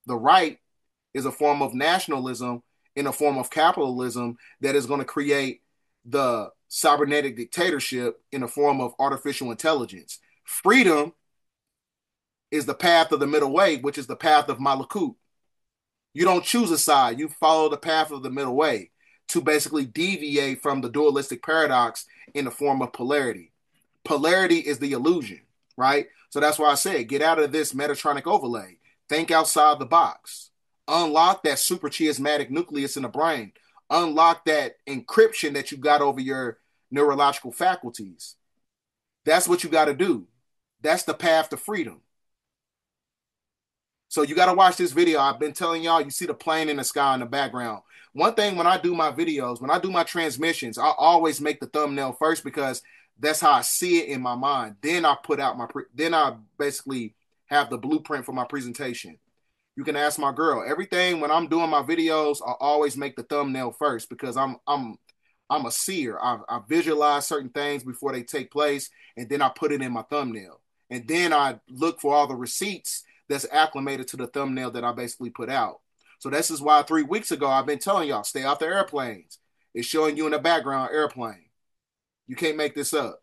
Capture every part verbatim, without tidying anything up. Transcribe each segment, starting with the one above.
The right is a form of nationalism in a form of capitalism that is going to create the cybernetic dictatorship in a form of artificial intelligence. Freedom is the path of the middle way, which is the path of Malakut. You don't choose a side, you follow the path of the middle way to basically deviate from the dualistic paradox in the form of polarity. Polarity is the illusion, right? So that's why I said get out of this Metatronic overlay. Think outside the box. Unlock that super chiasmatic nucleus in the brain. Unlock that encryption that you got over your neurological faculties. That's what you got to do. That's the path to freedom. So you got to watch this video. I've been telling y'all, you see the plane in the sky in the background. One thing when I do my videos, when I do my transmissions, I always make the thumbnail first because that's how I see it in my mind. Then I put out my, pre- then I basically have the blueprint for my presentation. You can ask my girl. Everything when I'm doing my videos, I always make the thumbnail first because I'm I'm I'm a seer. I, I visualize certain things before they take place, and then I put it in my thumbnail. And then I look for all the receipts that's acclimated to the thumbnail that I basically put out. So this is why three weeks ago I've been telling y'all, stay off the airplanes. It's showing you in the background airplane. You can't make this up.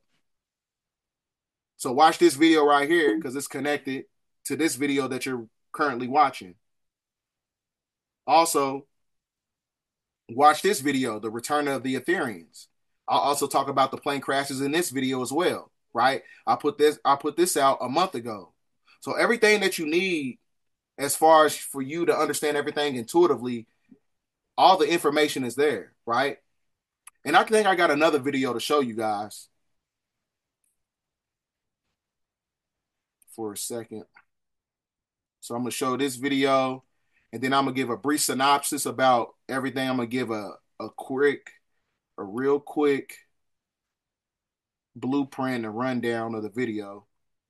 So watch this video right here because it's connected to this video that you're currently watching. Also, watch this video, The Return of the Ethereans. I'll also talk about the plane crashes in this video as well, right? I put this I put this out a month ago. So everything that you need as far as for you to understand everything intuitively, all the information is there, right? And I think I got another video to show you guys for a second. So I'm going to show this video, and then I'm going to give a brief synopsis about everything. I'm going to give a, a quick, a real quick blueprint and rundown of the video.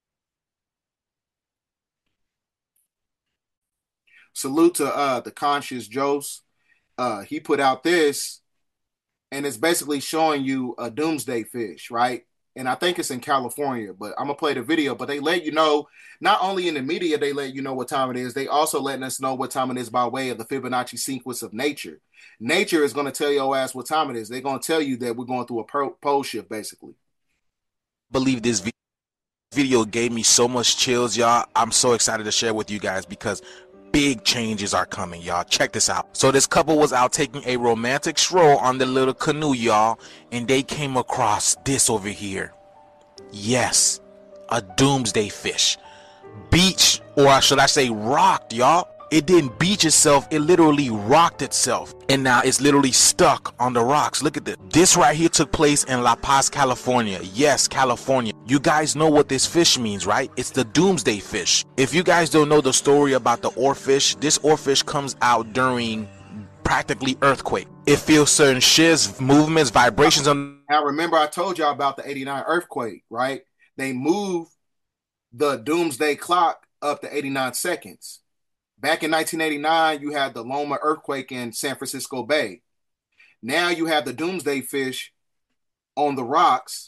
Salute to uh, the Conscious Jose. Uh, he put out this, and it's basically showing you a doomsday fish, right? And I think it's in California, but I'm going to play the video. But they let you know, not only in the media, they let you know what time it is. They also letting us know what time it is by way of the Fibonacci sequence of nature. Nature is going to tell your ass what time it is. They're going to tell you that we're going through a pole shift, basically. Believe this video gave me so much chills, y'all. I'm so excited to share with you guys because big changes are coming, y'all. Check this out. So this couple was out taking a romantic stroll on the little canoe, y'all, and they came across this over here. Yes, a doomsday fish. Beach, or should I say rocked, y'all. It didn't beach itself, it literally rocked itself. And now it's literally stuck on the rocks. Look at this. This right here took place in La Paz, California. Yes, California. You guys know what this fish means, right? It's the doomsday fish. If you guys don't know the story about the oarfish, this oarfish comes out during practically earthquake. It feels certain shifts, movements, vibrations on. Now remember I told y'all about the eighty-nine earthquake, right? They moved the doomsday clock up to eighty-nine seconds. Back in nineteen eighty-nine, you had the Loma earthquake in San Francisco Bay. Now you have the doomsday fish on the rocks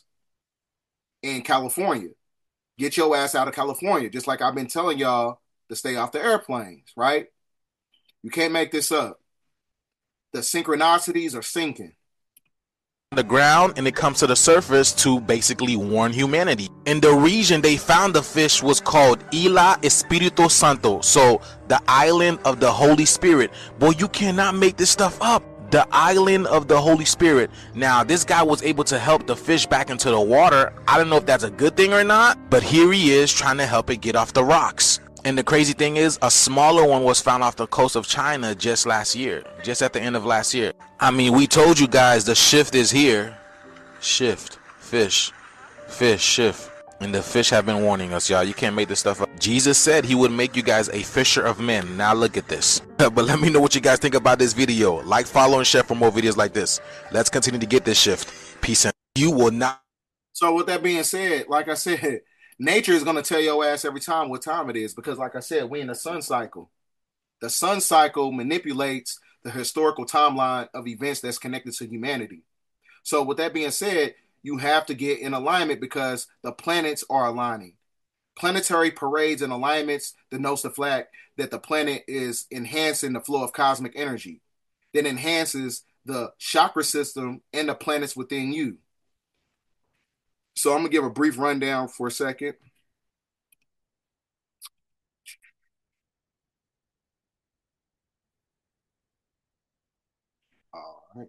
in California. Get your ass out of California, just like I've been telling y'all to stay off the airplanes, right? You can't make this up. The synchronicities are sinking. The ground, and it comes to the surface to basically warn humanity. In the region they found the fish was called Isla Espiritu Santo, so the island of the Holy Spirit. Boy, you cannot make this stuff up. The island of the Holy Spirit. Now this guy was able to help the fish back into the water. I don't know if that's a good thing or not, but here he is trying to help it get off the rocks. And the crazy thing is, a smaller one was found off the coast of China just last year, just at the end of last year. I mean, we told you guys the shift is here. Shift, fish, fish, shift. And the fish have been warning us, y'all. You can't make this stuff up. Jesus said he would make you guys a fisher of men. Now look at this. But let me know what you guys think about this video. Like, follow, and share for more videos like this. Let's continue to get this shift. Peace and you will not. So with that being said, like I said, nature is going to tell your ass every time what time it is because, like I said, we in the sun cycle. The sun cycle manipulates the historical timeline of events that's connected to humanity. So with that being said, you have to get in alignment because the planets are aligning. Planetary parades and alignments denotes the fact that the planet is enhancing the flow of cosmic energy that enhances the chakra system and the planets within you. So I'm going to give a brief rundown for a second. All right.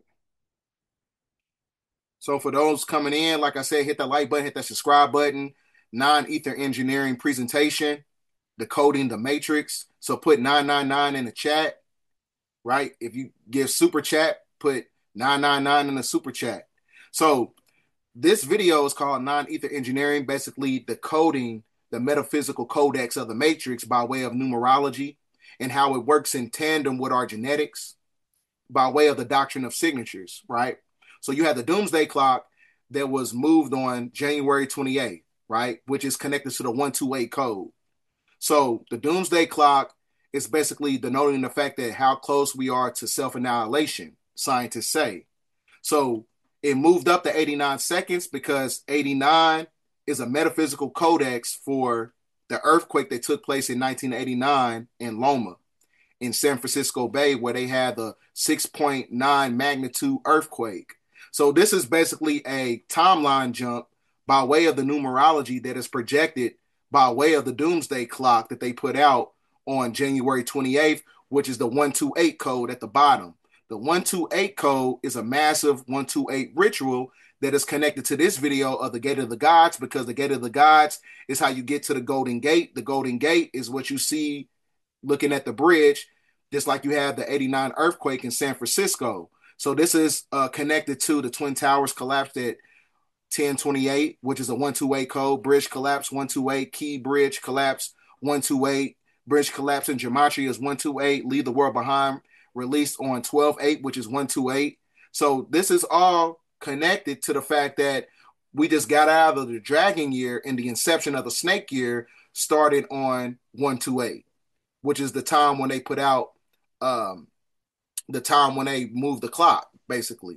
So for those coming in, like I said, hit the like button, hit that subscribe button. Non-ether engineering presentation, decoding the matrix. So put nine nine nine in the chat, right? If you give super chat, put nine nine nine in the super chat. So this video is called Non-Ether Engineering, basically decoding the metaphysical codex of the matrix by way of numerology and how it works in tandem with our genetics by way of the doctrine of signatures, right? So you have the doomsday clock that was moved on January twenty-eighth, right? Which is connected to the one two eight code. So the doomsday clock is basically denoting the fact that how close we are to self-annihilation, scientists say. So it moved up to eighty-nine seconds because eighty-nine is a metaphysical codex for the earthquake that took place in nineteen eighty-nine in Loma, in San Francisco Bay, where they had the six point nine magnitude earthquake. So this is basically a timeline jump by way of the numerology that is projected by way of the doomsday clock that they put out on January twenty-eighth, which is the one two eight code at the bottom. The one two eight code is a massive one two eight ritual that is connected to this video of the Gate of the Gods, because the Gate of the Gods is how you get to the Golden Gate. The Golden Gate is what you see looking at the bridge, just like you have the eighty-nine earthquake in San Francisco. So this is uh, connected to the Twin Towers collapsed at ten twenty-eight, which is a one two eight code. Bridge collapse one two eight. Key bridge collapse one two eight. Bridge collapse in gematria is one two eight. Leave the world behind, released on twelve eight, which is one two eight. So this is all connected to the fact that we just got out of the dragon year and the inception of the snake year started on one two eight, which is the time when they put out um, the time when they moved the clock, basically.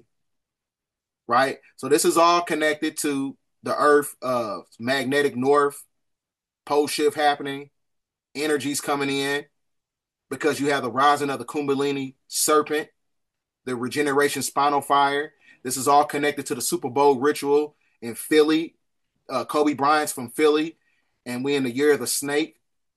Right? So this is all connected to the Earth, uh, magnetic north, pole shift happening, energies coming in, because you have the rising of the Kundalini serpent, the regeneration spinal fire. This is all connected to the Super Bowl ritual in Philly. Uh, Kobe Bryant's from Philly, and we in the year of the snake.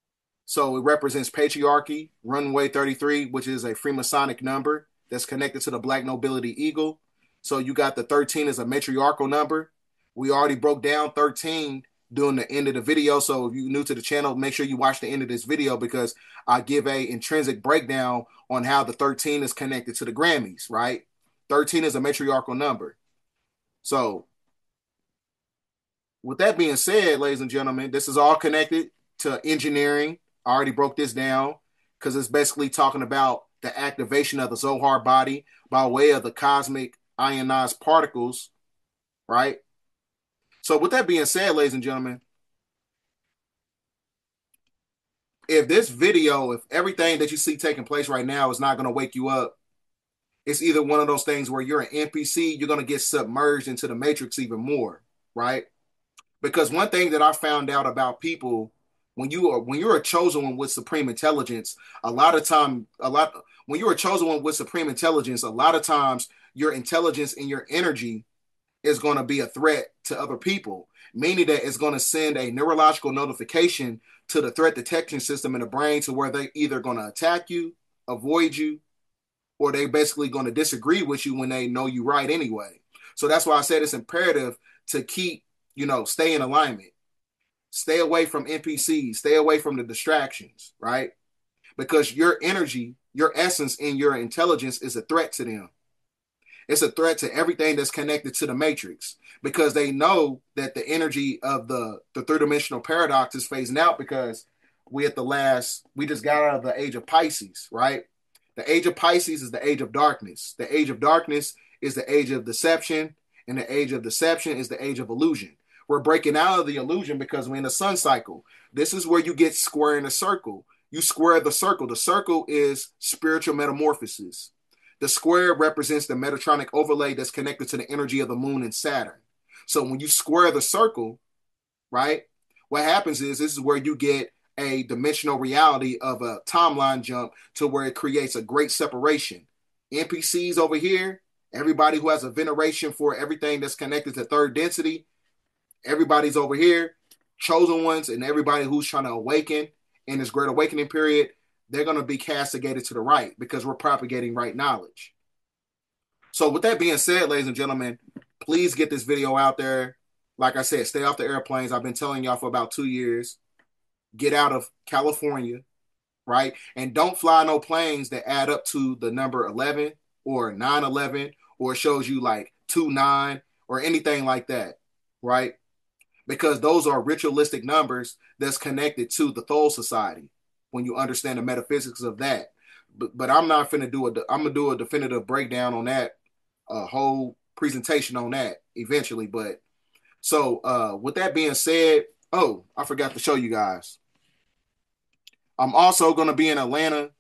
So it represents patriarchy, runway thirty-three, which is a Freemasonic number that's connected to the Black Nobility Eagle. So you got the thirteen as a matriarchal number. We already broke down thirteen during the end of the video. So if you're new to the channel, make sure you watch the end of this video, because I give a intrinsic breakdown on how the thirteen is connected to the Grammys, right? thirteen is a matriarchal number. So with that being said, ladies and gentlemen, this is all connected to engineering. I already broke this down because it's basically talking about the activation of the Zohar body by way of the cosmic ionized particles, right? So with that being said, ladies and gentlemen, if this video, if everything that you see taking place right now is not going to wake you up, it's either one of those things where you're an N P C, you're going to get submerged into the matrix even more, right? Because one thing that I found out about people, when you are when you're a chosen one with supreme intelligence, a lot of time, a lot when you're a chosen one with supreme intelligence, a lot of times your intelligence and your energy is going to be a threat to other people, meaning that it's going to send a neurological notification to the threat detection system in the brain to where they either going to attack you, avoid you, or they basically going to disagree with you when they know you right anyway. So that's why I said it's imperative to keep, you know, stay in alignment. Stay away from N P Cs. Stay away from the distractions, right? Because your energy, your essence, and your intelligence is a threat to them. It's a threat to everything that's connected to the matrix, because they know that the energy of the, the three-dimensional paradox is phasing out, because we at the last, we just got out of the age of Pisces, right? The age of Pisces is the age of darkness. The age of darkness is the age of deception, and the age of deception is the age of illusion. We're breaking out of the illusion because we're in the sun cycle. This is where you get square in a circle. You square the circle. The circle is spiritual metamorphosis. The square represents the Metatronic overlay that's connected to the energy of the moon and Saturn. So when you square the circle, right, what happens is this is where you get a dimensional reality of a timeline jump to where it creates a great separation. N P Cs over here, everybody who has a veneration for everything that's connected to third density, everybody's over here. Chosen ones and everybody who's trying to awaken in this great awakening period, they're going to be castigated to the right because we're propagating right knowledge. So with that being said, ladies and gentlemen, please get this video out there. Like I said, stay off the airplanes. I've been telling y'all for about two years. Get out of California, right? And don't fly no planes that add up to the number eleven or nine eleven, or it shows you like two nine or anything like that, right? Because those are ritualistic numbers that's connected to the Thule Society when you understand the metaphysics of that. But, but I'm not finna do a, I'm gonna do a definitive breakdown on that, a whole presentation on that eventually. But so uh, with that being said, oh, I forgot to show you guys. I'm also gonna be in Atlanta.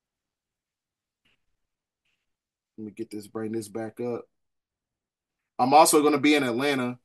Let me get this, bring this back up. I'm also gonna be in Atlanta.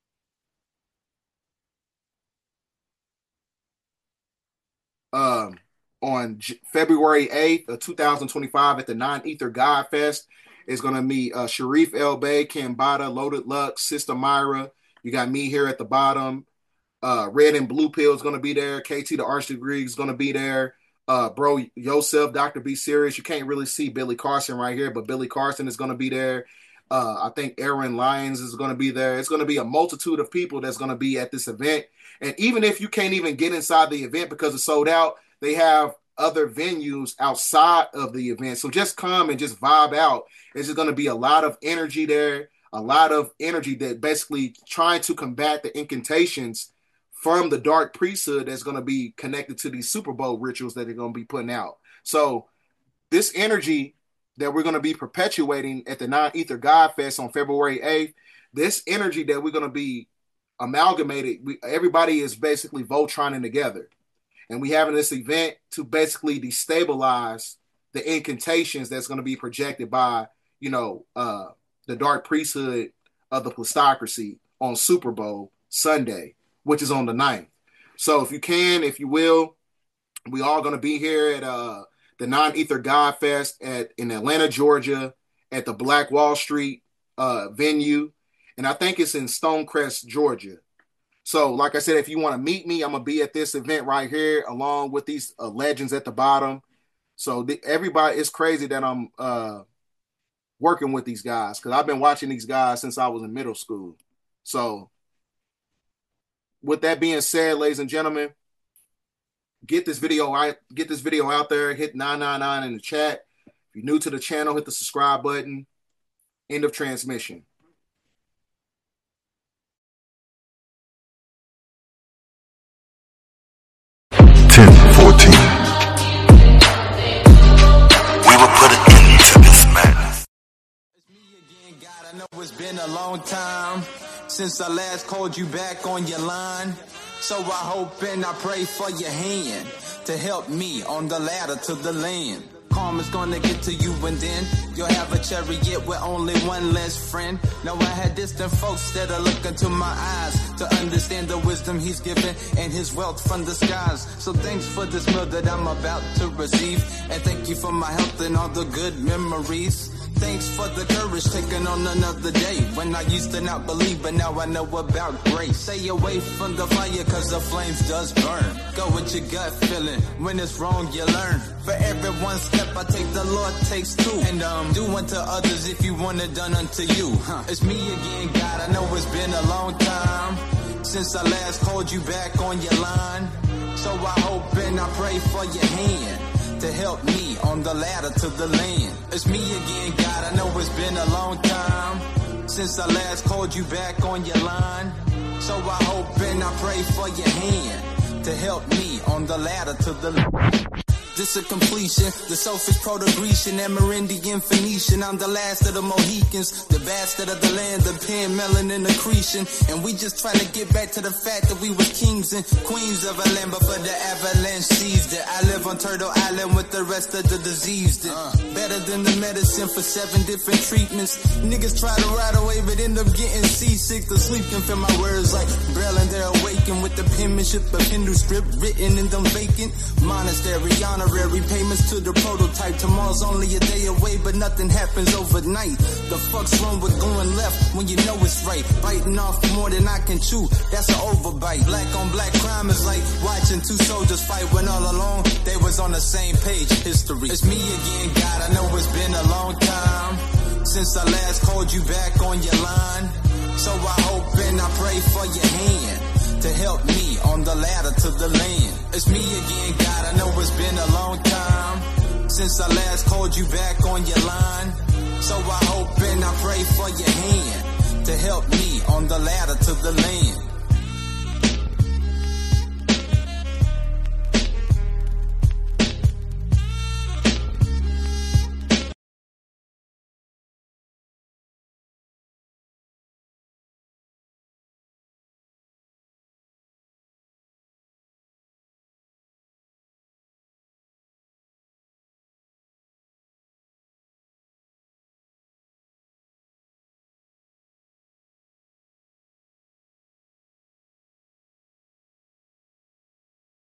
Um, on J- February eighth of two thousand twenty-five at the Nine Ether God Fest. Is going to be uh, Sharif El Bay, Kambada, Loaded Lux, Sister Myra. You got me here at the bottom. Uh, Red and Blue Pill is going to be there. K T the Arch Degree is going to be there. Uh, bro, Yosef, Doctor Be Serious. You can't really see Billy Carson right here, but Billy Carson is going to be there. Uh, I think Aaron Lyons is going to be there. It's going to be a multitude of people that's going to be at this event. And even if you can't even get inside the event because it's sold out, they have other venues outside of the event. So just come and just vibe out. It's just going to be a lot of energy there, a lot of energy that basically trying to combat the incantations from the dark priesthood that's going to be connected to these Super Bowl rituals that they're going to be putting out. So this energy that we're going to be perpetuating at the Nine Ether God Fest on February eighth, this energy that we're going to be amalgamated, we, everybody is basically Voltroning together. And we having this event to basically destabilize the incantations that's going to be projected by, you know, uh, the dark priesthood of the plutocracy on Super Bowl Sunday, which is on the ninth. So if you can, if you will, we all going to be here at uh, the Nine Ether God Fest at in Atlanta, Georgia, at the Black Wall Street uh, venue. And I think it's in Stonecrest, Georgia. So, like I said, if you want to meet me, I'm going to be at this event right here along with these uh, legends at the bottom. So, the, everybody, it's crazy that I'm uh, working with these guys because I've been watching these guys since I was in middle school. So, with that being said, ladies and gentlemen, get this video out, get this video out there, hit nine nine nine in the chat. If you're new to the channel, hit the subscribe button. End of transmission. ten fourteen. We will put an end to this madness. It's me again, God. I know it's been a long time since I last called you back on your line. So I hope and I pray for your hand to help me on the ladder to the land. Karma's gonna get to you and then you'll have a chariot with only one less friend. Now I had distant folks that are looking to my eyes to understand the wisdom he's given and his wealth from the skies. So thanks for this meal that I'm about to receive, and thank you for my health and all the good memories. Thanks for the courage taking on another day when I used to not believe, but now I know about grace. Stay away from the fire cause the flames does burn. Go with your gut feeling, when it's wrong you learn. For every one step I take, the Lord takes two. And um, do unto others if you want it done unto you. Huh. It's me again, God, I know it's been a long time since I last called you back on your line. So I hope and I pray for your hand to help me on the ladder to the land. It's me again, God, I know it's been a long time since I last called you back on your line. So I hope and I pray for your hand to help me on the ladder to the land. this a completion. The selfish proto-Grecian, Amerindian, Phoenician. I'm the last of the Mohicans, the bastard of the land, the pen, melanin, accretion. And we just trying to get back to the fact that we was kings and queens of a land before the avalanche seized it. I live on Turtle Island with the rest of the diseased it. Uh, better than the medicine for seven different treatments. Niggas try to ride away but end up getting seasick. The sleep can feel my words like Braille and they're awakened with the penmanship of Hindu script written in them vacant monastery. Honorary payments to the prototype. Tomorrow's only a day away but nothing happens overnight. The fuck's wrong with going left when you know it's right? Biting off more than I can chew, that's an overbite. Black on black crime is like watching two soldiers fight when all along they was on the same page. History. It's me again, God, I know it's been a long time since I last called you back on your line. So I hope and I pray for your hand to help me on the ladder to the land. It's me again, God, I know it's been a long time since I last called you back on your line. So I hope and I pray for your hand to help me on the ladder to the land.